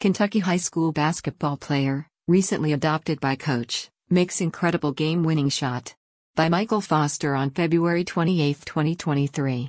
Kentucky high school basketball player, recently adopted by coach, makes incredible game-winning shot. By Michael Foster on February 28, 2023.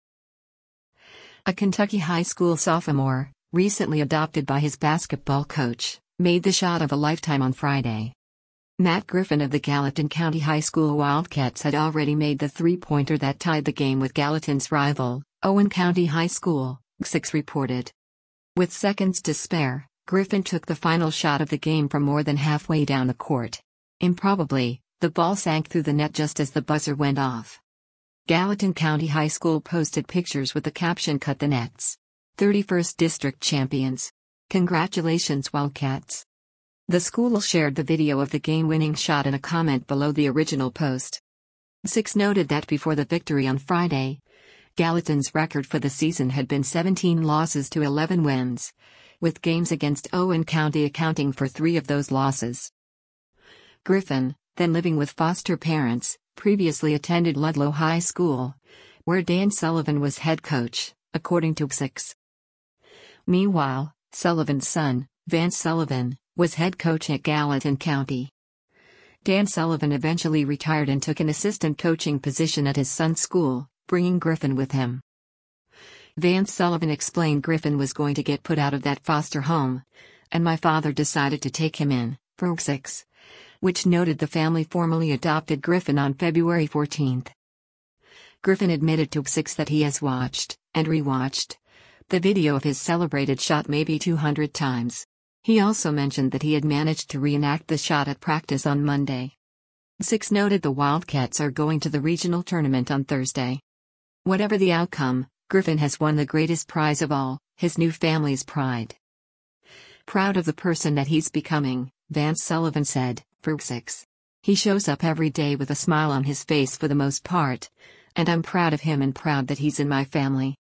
A Kentucky high school sophomore, recently adopted by his basketball coach, made the shot of a lifetime on Friday. Matt Griffin of the Gallatin County High School Wildcats had already made the three-pointer that tied the game with Gallatin's rival, Owen County High School, G6 reported. With seconds to spare, Griffin took the final shot of the game from more than halfway down the court. Improbably, the ball sank through the net just as the buzzer went off. Gallatin County High School posted pictures with the caption "Cut the Nets. 31st District Champions. Congratulations Wildcats." The school shared the video of the game-winning shot in a comment below the original post. G6 noted that before the victory on Friday, Gallatin's record for the season had been 17 losses to 11 wins, with games against Owen County accounting for 3 of those losses. Griffin, then living with foster parents, previously attended Ludlow High School, where Dan Sullivan was head coach, according to G6. Meanwhile, Sullivan's son, Vance Sullivan, was head coach at Gallatin County. Dan Sullivan eventually retired and took an assistant coaching position at his son's school, bringing Griffin with him. Vance Sullivan explained Griffin was going to get put out of that foster home, and my father decided to take him in, for G6, which noted the family formally adopted Griffin on February 14. Griffin admitted to G6 that he has watched, and rewatched, the video of his celebrated shot maybe 200 times. He also mentioned that he had managed to reenact the shot at practice on Monday. G6 noted the Wildcats are going to the regional tournament on Thursday. Whatever the outcome, Griffin has won the greatest prize of all, his new family's pride. Proud of the person that he's becoming, Vance Sullivan said, for G6. He shows up every day with a smile on his face for the most part, and I'm proud of him and proud that he's in my family.